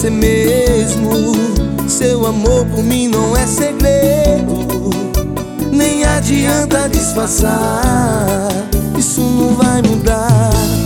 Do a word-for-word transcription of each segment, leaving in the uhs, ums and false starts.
você mesmo. Seu amor por mim não é segredo, nem adianta disfarçar. Isso não vai mudar.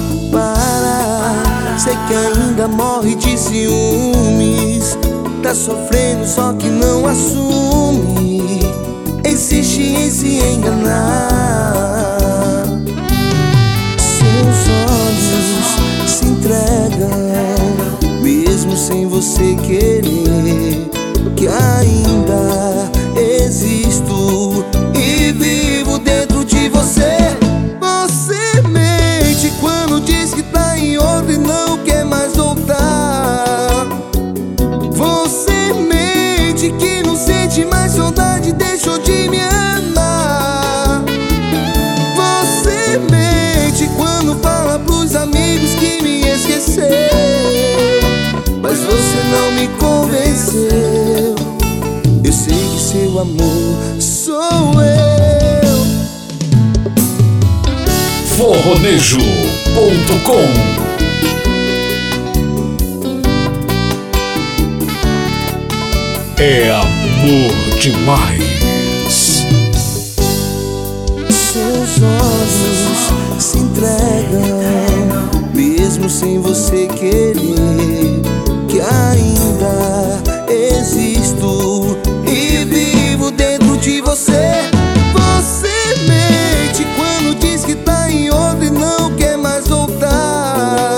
Para, sei que ainda morre de ciúmes, tá sofrendo só que não assume. Insiste em se enganar. Seus olhos se entregam, mesmo sem você querer, que ainda existo e vivo dentro de você. Você mente quando diz que tá em outra e não quer mais voltar. Você mente que não sente mais saudade, deixou de me amar. Você mente quando fala pros amigos que me esqueceu, mas você não me convenceu. Eu sei que seu amor sou eu. Forronejo ponto com. É amor demais. Seus olhos se entregam, mesmo sem você querer, que ainda existo e vivo dentro de você. Você mente quando diz que tá em outra e não quer mais voltar.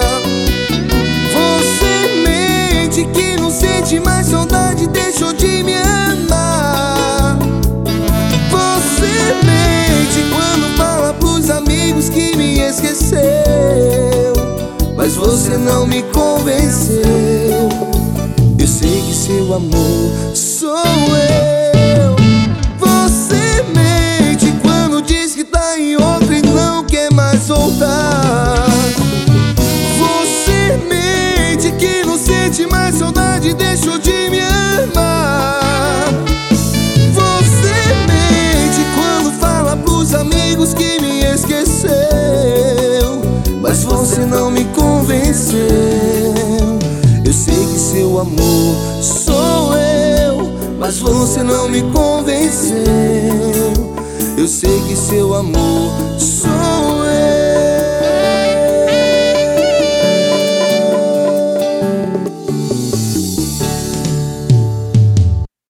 Você mente que não sente mais saudade, deixou de me amar. Você mente quando fala pros amigos que me esqueceu, mas você não me convenceu. Eu sei que seu amor sou eu. Você mente quando diz que tá em outra e não quer mais voltar. Você mente que não sente mais saudade, deixou de me amar. Você mente quando fala pros amigos que me esqueceu, mas você não me convenceu. Eu sei que seu amor sou eu, mas você não me convenceu. Eu sei que seu amor